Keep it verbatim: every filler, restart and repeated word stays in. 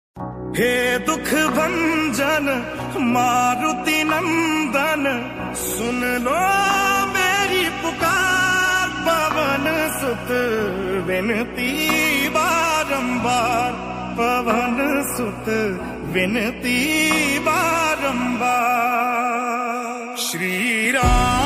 हे दुख भंजन मारुति नंदन, सुन लो मेरी पुकार। पवन सुत विनती बारंबार, पवन सुत विनती बारंबार। श्री राम